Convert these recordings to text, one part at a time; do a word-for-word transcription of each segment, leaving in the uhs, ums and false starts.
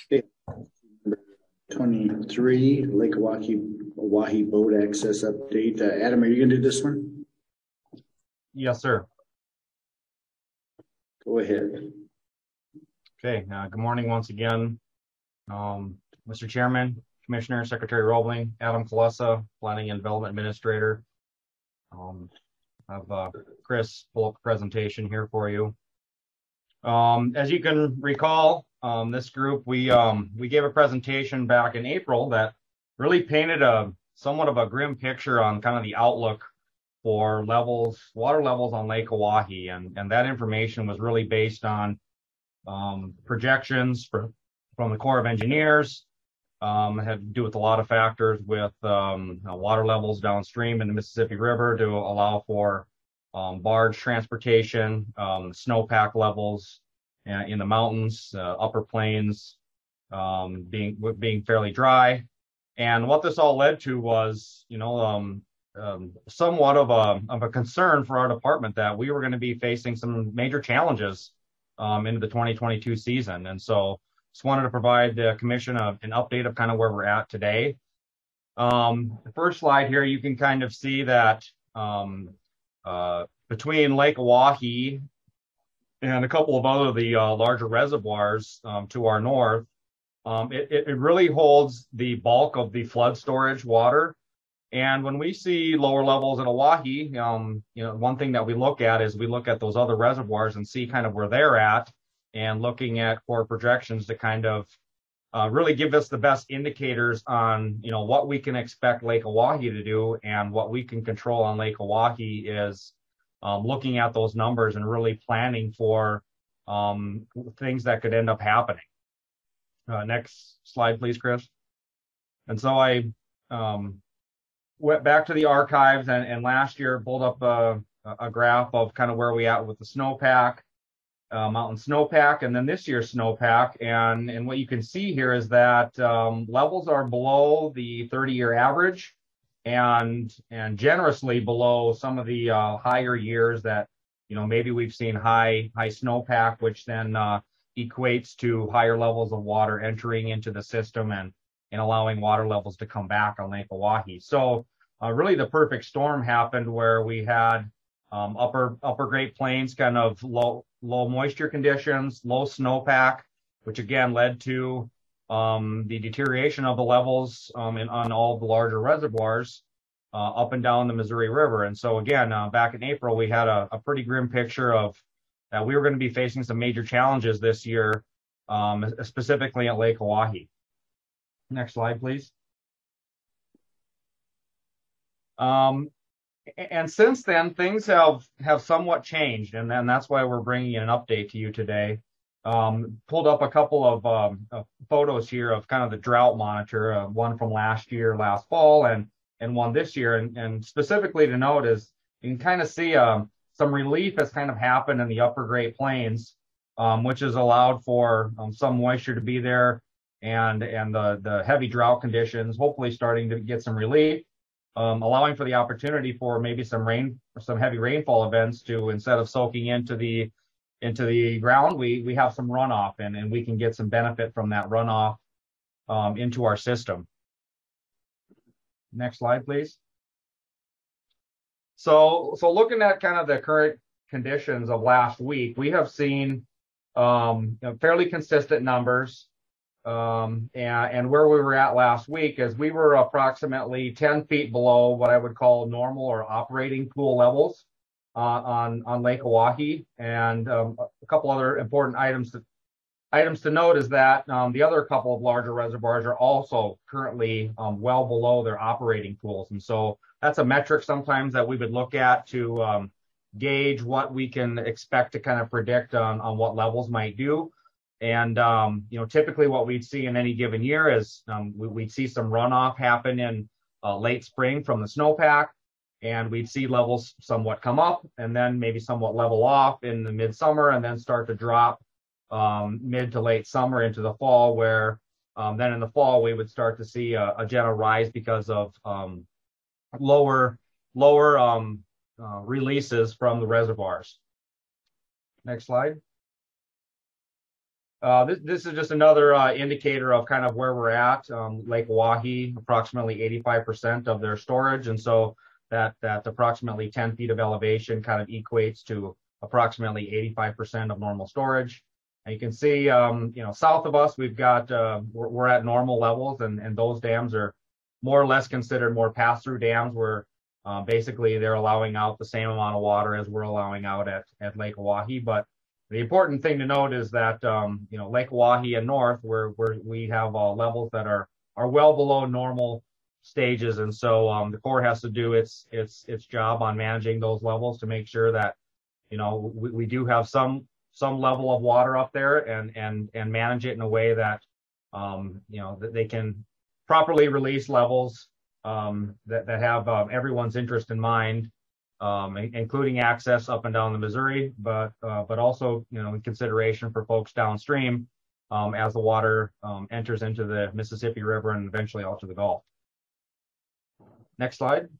Okay. twenty-three, Lake Oahe, Oahe boat access update. Uh, Adam, are you going to do this one? Yes, sir. Go ahead. Okay. Uh, good morning once again, um, Mister Chairman, Commissioner, Secretary Roebling, Adam Kalesa, Planning and Development Administrator. Um, I have uh, Chris pull up a presentation here for you. Um, as you can recall, um, this group, we um, we gave a presentation back in April that really painted a somewhat of a grim picture on kind of the outlook for levels, water levels on Lake Oahe, and and that information was really based on um, projections for, from the Corps of Engineers. Um, it had to do with a lot of factors with um, uh, water levels downstream in the Mississippi River to allow for um, barge transportation, um, snowpack levels uh, in the mountains, uh, upper plains um, being being fairly dry. And what this all led to was, you know, um, um, somewhat of a of a concern for our department that we were going to be facing some major challenges um, into the twenty twenty-two season. And so just wanted to provide the commission a, an update of kind of where we're at today. Um, the first slide here, you can kind of see that um, uh, between Lake Oahe and a couple of other of the uh, larger reservoirs um, to our north, um, it, it really holds the bulk of the flood storage water. And when we see lower levels in Oahe, um, you know, one thing that we look at is we look at those other reservoirs and see kind of where they're at, and looking at core projections to kind of uh, really give us the best indicators on, you know, what we can expect Lake Oahe to do, and what we can control on Lake Oahe is um, looking at those numbers and really planning for um, things that could end up happening. Uh, next slide, please, Chris. And so I um, went back to the archives and, and last year pulled up a, a graph of kind of where we at with the snowpack, uh, mountain snowpack, and then this year's snowpack. And, and what you can see here is that um, levels are below the thirty-year average, and and generously below some of the uh, higher years that, you know, maybe we've seen high high snowpack, which then uh, equates to higher levels of water entering into the system and and allowing water levels to come back on Lake Oahe. So uh, really the perfect storm happened where we had um, upper upper Great Plains kind of low low moisture conditions, low snowpack, which again led to um, the deterioration of the levels um, in, on all of the larger reservoirs uh, up and down the Missouri River. And so again, uh, back in April, we had a, a pretty grim picture of that we were going to be facing some major challenges this year, um, specifically at Lake Oahe. Next slide, please. Um, and since then, things have, have somewhat changed, and then that's why we're bringing an update to you today. Um, pulled up a couple of, um, of photos here of kind of the drought monitor, uh, one from last year, last fall, and and one this year. And, and specifically to note is you can kind of see um, some relief has kind of happened in the upper Great Plains, um, which has allowed for um, some moisture to be there, and and the the heavy drought conditions hopefully starting to get some relief, um, allowing for the opportunity for maybe some rain, some heavy rainfall events to, instead of soaking into the into the ground, we we have some runoff, and and we can get some benefit from that runoff um, into our system. Next slide, please. So so looking at kind of the current conditions of last week, we have seen um, you know, fairly consistent numbers. Um, and, and where we were at last week is we were approximately ten feet below what I would call normal or operating pool levels uh, on, on Lake Oahe. And um, a couple other important items to, items to note is that um, the other couple of larger reservoirs are also currently um, well below their operating pools. And so that's a metric sometimes that we would look at to um, gauge what we can expect to kind of predict on, on what levels might do. And, um, you know, typically what we'd see in any given year is um, we, we'd see some runoff happen in uh, late spring from the snowpack, and we'd see levels somewhat come up and then maybe somewhat level off in the midsummer and then start to drop um, mid to late summer into the fall, where um, then in the fall we would start to see a, a gentle rise because of um, lower, lower um, uh, releases from the reservoirs. Next slide. Uh, this, this is just another uh, indicator of kind of where we're at. Um, Lake Oahe, approximately eighty-five percent of their storage. And so that, that approximately ten feet of elevation kind of equates to approximately eighty-five percent of normal storage. And you can see, um, you know, south of us, we've got, uh, we're, we're at normal levels, and, and those dams are more or less considered more pass-through dams, where uh, basically they're allowing out the same amount of water as we're allowing out at, at Lake Oahe. But the important thing to note is that, um, you know, Lake Oahe and north, where, where we have uh, levels that are, are well below normal stages. And so um, the Corps has to do its, its, its job on managing those levels to make sure that, you know, we, we do have some, some level of water up there, and, and, and manage it in a way that, um, you know, that they can properly release levels um, that, that have um, everyone's interest in mind, um, including access up and down the Missouri, but, uh, but also, you know, in consideration for folks downstream um, as the water um, enters into the Mississippi River and eventually out to the Gulf. Next slide.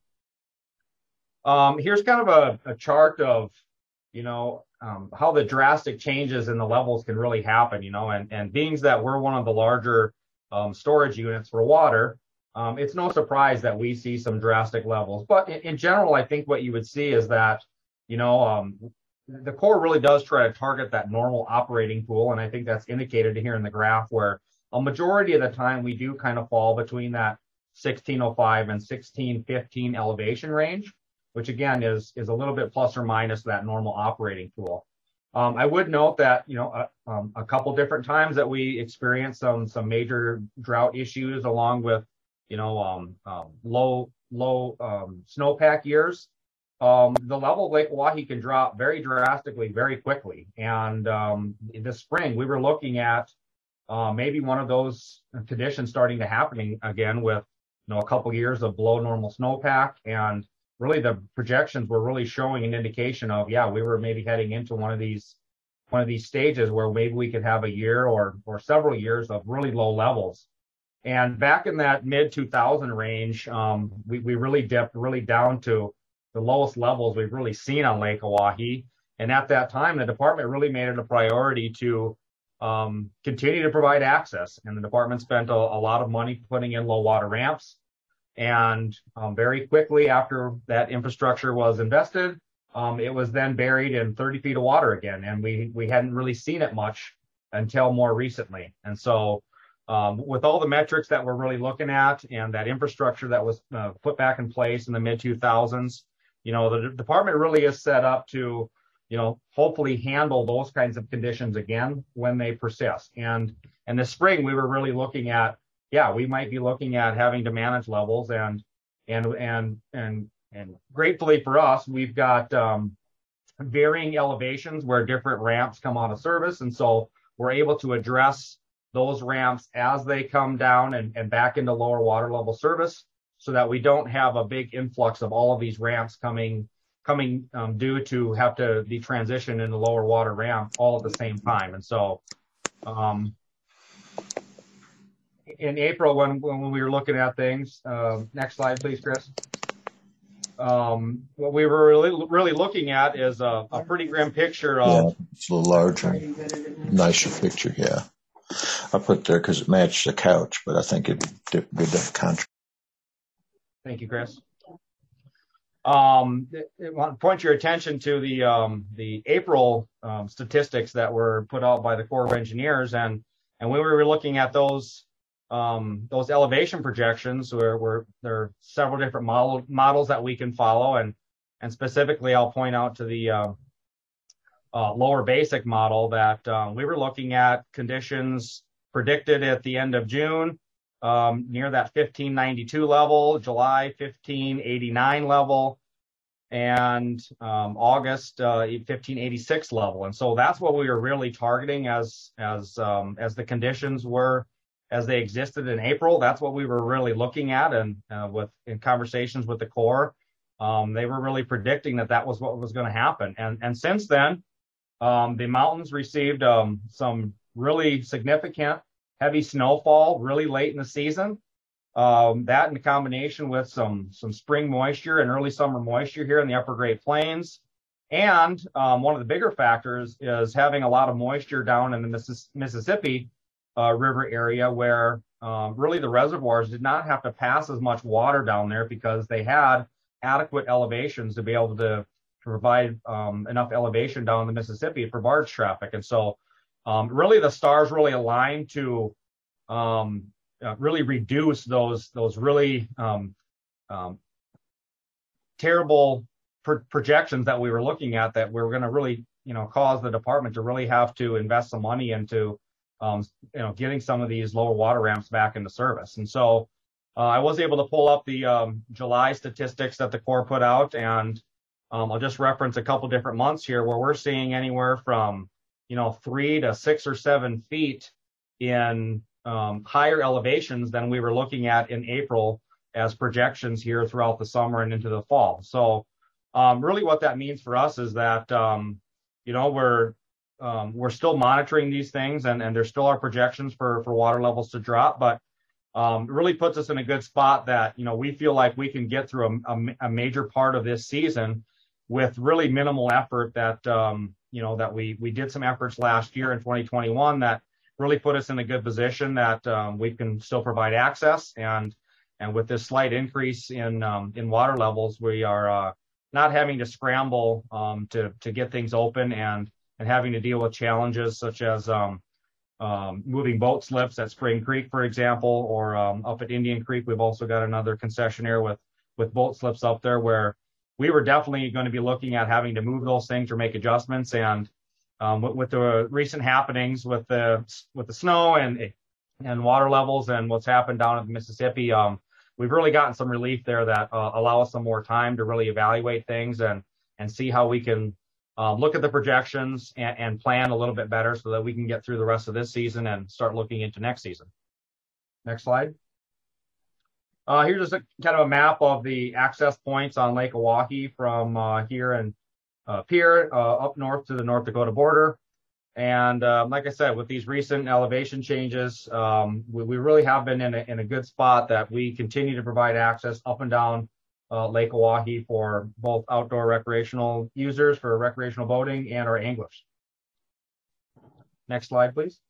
Um, here's kind of a, a chart of, you know, um, how the drastic changes in the levels can really happen, you know, and, and being that we're one of the larger um, storage units for water, um, it's no surprise that we see some drastic levels. But in, in general, I think what you would see is that, you know, um, the Corps really does try to target that normal operating pool. And I think that's indicated here in the graph, where a majority of the time we do kind of fall between that sixteen oh five and sixteen fifteen elevation range, which again is, is a little bit plus or minus that normal operating pool. Um, I would note that, you know, a, um, a couple different times that we experienced some, some major drought issues, along with, you know, um, um, low, low um, snowpack years. Um, the level of Lake Oahe can drop very drastically, very quickly. And um, this spring, we were looking at uh, maybe one of those conditions starting to happening again, with, you know, a couple years of below normal snowpack. And really the projections were really showing an indication of, yeah, we were maybe heading into one of these one of these stages where maybe we could have a year or or several years of really low levels. And back in that mid two thousand range, um, we, we really dipped really down to the lowest levels we've really seen on Lake Oahe. And at that time, the department really made it a priority to um, continue to provide access. And the department spent a, a lot of money putting in low water ramps. And um, very quickly after that infrastructure was invested, um, it was then buried in thirty feet of water again. And we, we hadn't really seen it much until more recently. And so um, with all the metrics that we're really looking at, and that infrastructure that was uh, put back in place in the mid two thousands, you know, the department really is set up to, you know, hopefully handle those kinds of conditions again when they persist. And, and this spring, we were really looking at, yeah, we might be looking at having to manage levels, and and and and and gratefully for us, we've got um, varying elevations where different ramps come out of service, and so we're able to address those ramps as they come down and, and back into lower water level service, so that we don't have a big influx of all of these ramps coming coming um, due to have to be transitioned into lower water ramp all at the same time. And so. Um, In April, when, when we were looking at things, uh, next slide, please, Chris. Um, what we were really, really looking at is a, a pretty grim picture of. Yeah, it's a little larger, nicer picture. Yeah, I put there because it matched the couch, but I think it did good to contrast. Thank you, Chris. Um, I want to point your attention to the um, the April um, statistics that were put out by the Corps of Engineers, and and when we were looking at those. Um, those elevation projections, where, where there are several different model, models that we can follow, and and specifically I'll point out to the uh, uh, lower basic model that um, we were looking at conditions predicted at the end of June um, near that fifteen ninety-two level, July fifteen eighty-nine level, and um, August uh, fifteen eighty-six level. And so that's what we were really targeting as as um, as the conditions were. As they existed in April, that's what we were really looking at, and uh, with in conversations with the Corps, um, they were really predicting that that was what was going to happen. And and since then, um, the mountains received um, some really significant heavy snowfall really late in the season. Um, that in combination with some some spring moisture and early summer moisture here in the Upper Great Plains, And um, one of the bigger factors is having a lot of moisture down in the Missis- Mississippi uh, River area, where um, really the reservoirs did not have to pass as much water down there because they had adequate elevations to be able to, to provide um, enough elevation down the Mississippi for barge traffic. And so um, really the stars really aligned to um, uh, really reduce those, those really um, um, terrible pro- projections that we were looking at, that we were going to really, you know, cause the department to really have to invest some money into, um, you know, getting some of these lower water ramps back into service. And so uh, I was able to pull up the um, July statistics that the Corps put out, and um, I'll just reference a couple different months here where we're seeing anywhere from, you know, three to six or seven feet in um, higher elevations than we were looking at in April as projections here throughout the summer and into the fall. So um, really what that means for us is that, um, you know, we're um, we're still monitoring these things, and, and there still are projections for, for water levels to drop, but um, it really puts us in a good spot that, you know, we feel like we can get through a, a, a major part of this season with really minimal effort. That, um, you know, that we, we did some efforts last year in twenty twenty-one that really put us in a good position that um, we can still provide access. And And with this slight increase in um, in water levels, we are uh, not having to scramble um, to to get things open, and and having to deal with challenges such as um, um, moving boat slips at Spring Creek, for example, or um, up at Indian Creek. We've also got another concessionaire with with boat slips up there, where we were definitely going to be looking at having to move those things or make adjustments. And um, with, with the recent happenings with the with the snow and and water levels and what's happened down in the Mississippi, um, we've really gotten some relief there that uh, allow us some more time to really evaluate things and and see how we can uh, look at the projections and, and plan a little bit better so that we can get through the rest of this season and start looking into next season. Next slide. Uh, here's just a kind of a map of the access points on Lake Oahe from uh, here and uh, Pierre uh, up north to the North Dakota border. And um, like I said, with these recent elevation changes, um, we, we really have been in a, in a good spot that we continue to provide access up and down uh, Lake Oahe for both outdoor recreational users for recreational boating and our anglers. Next slide, please.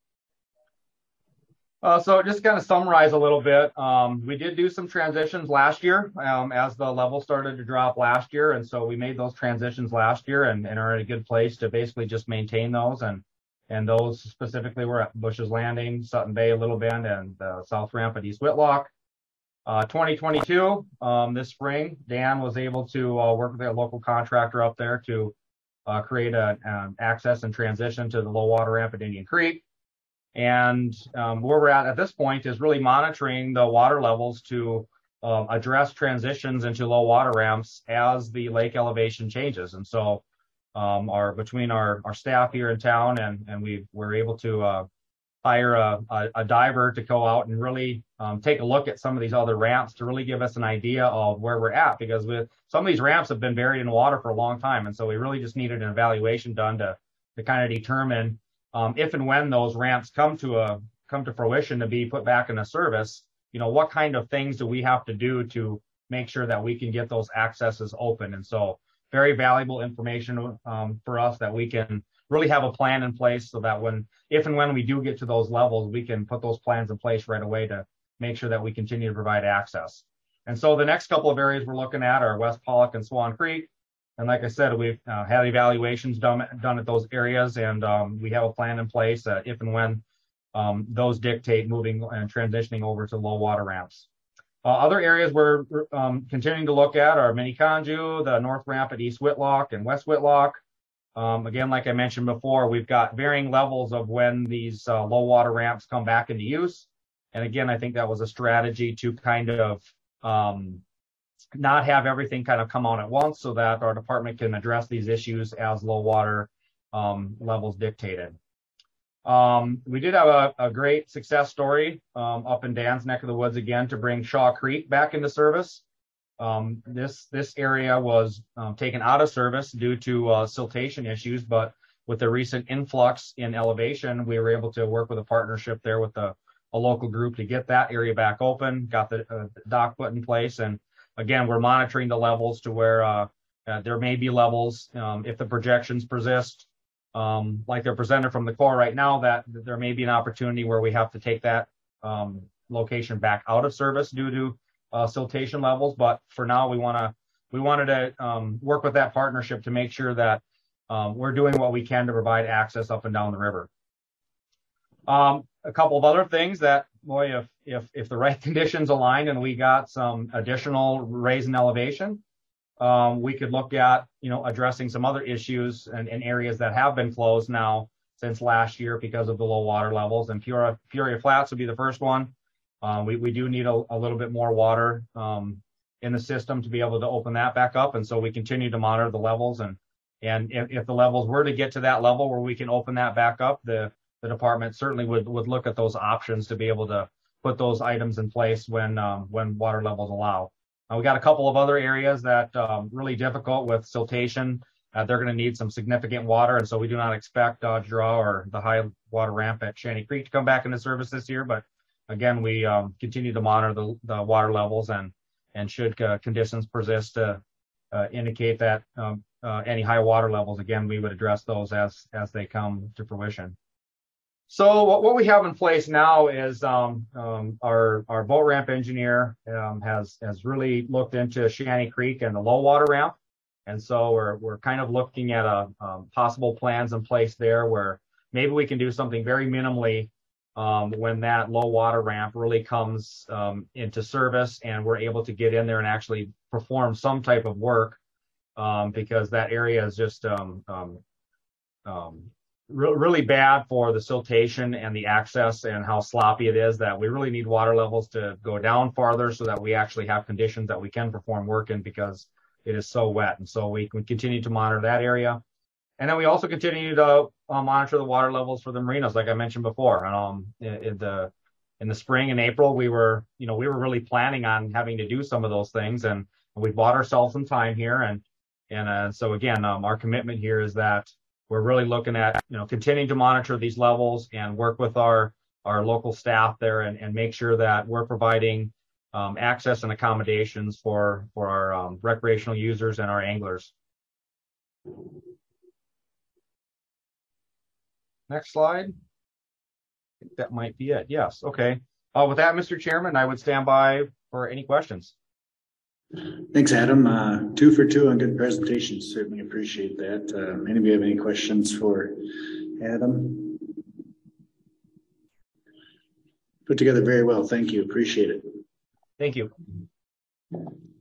Uh, so just kind of summarize a little bit. Um, we did do some transitions last year um, as the level started to drop last year. And so we made those transitions last year and, and are in a good place to basically just maintain those. And And those specifically were at Bush's Landing, Sutton Bay, Little Bend, and the South Ramp at East Whitlock. Uh, twenty twenty-two, um, this spring, Dan was able to uh, work with a local contractor up there to uh, create a, um, access and transition to the low water ramp at Indian Creek. And um, where we're at at this point is really monitoring the water levels to um, address transitions into low water ramps as the lake elevation changes. And so Um, our between our, our staff here in town, and, and we were able to uh, hire a, a, a diver to go out and really um, take a look at some of these other ramps to really give us an idea of where we're at, because with some of these ramps have been buried in water for a long time. And so we really just needed an evaluation done to, to kind of determine um, if and when those ramps come to a come to fruition to be put back into service, you know, what kind of things do we have to do to make sure that we can get those accesses open. And so very valuable information um, for us that we can really have a plan in place so that when, if and when we do get to those levels, we can put those plans in place right away to make sure that we continue to provide access. And so the next couple of areas we're looking at are West Pollock and Swan Creek. And like I said, we've uh, had evaluations done, done at those areas, and um, we have a plan in place uh, if and when um, those dictate moving and transitioning over to low water ramps. Uh, other areas we're um, continuing to look at are Minneconjou, the North Ramp at East Whitlock and West Whitlock. Um, again, like I mentioned before, we've got varying levels of when these uh, low water ramps come back into use. And again, I think that was a strategy to kind of um, not have everything kind of come out at once so that our department can address these issues as low water um, levels dictated. Um, we did have a, a great success story um, up in Dan's neck of the woods again to bring Shaw Creek back into service. Um, this this area was um, taken out of service due to uh, siltation issues, but with the recent influx in elevation, we were able to work with a partnership there with a, a local group to get that area back open, got the, uh, the dock put in place. And again, we're monitoring the levels to where uh, Uh, there may be levels, um, if the projections persist, um, like they're presented from the core right now, that there may be an opportunity where we have to take that um, location back out of service due to uh, siltation levels. But for now, we want to we wanted to um, work with that partnership to make sure that um, we're doing what we can to provide access up and down the river. Um, a couple of other things that, boy, if if if the right conditions align and we got some additional raise in elevation, um, we could look at, you know, addressing some other issues and, and areas that have been closed now since last year because of the low water levels. And Peoria, Peoria Flats would be the first one. Um, we we do need a, a little bit more water um, in the system to be able to open that back up, and so we continue to monitor the levels. And and if, if the levels were to get to that level where we can open that back up, the the department certainly would would look at those options to be able to put those items in place when um, when water levels allow. Uh, we got a couple of other areas that um, really difficult with siltation. Uh, they're going to need some significant water, and so we do not expect Dodge Draw or the high water ramp at Shanty Creek to come back into service this year. But again, we um, continue to monitor the, the water levels, and and should uh, conditions persist to uh, indicate that um, uh, any high water levels, again, we would address those as as they come to fruition. So what, what we have in place now is um, um, our our boat ramp engineer um, has has really looked into Shanty Creek and the low water ramp, and so we're we're kind of looking at a um, possible plans in place there where maybe we can do something very minimally um, when that low water ramp really comes um, into service and we're able to get in there and actually perform some type of work um, because that area is just um, um, um, re really bad for the siltation and the access and how sloppy it is, that we really need water levels to go down farther so that we actually have conditions that we can perform work in because it is so wet. And so we can continue to monitor that area. And then we also continue to uh, monitor the water levels for the marinas, like I mentioned before. Um, in, in the in the spring and April, we were, you know, we were really planning on having to do some of those things, and, and we bought ourselves some time here. And and uh, so again, um, our commitment here is that we're really looking at, you know, continuing to monitor these levels and work with our our local staff there and, and make sure that we're providing um, access and accommodations for for our um, recreational users and our anglers. Next slide. I think that might be it. Yes. Okay. Uh, with that, Mister Chairman, I would stand by for any questions. Thanks, Adam. Uh, two for two on good presentations. Certainly appreciate that. Uh, anybody have any questions for Adam? Put together very well. Thank you. Appreciate it. Thank you.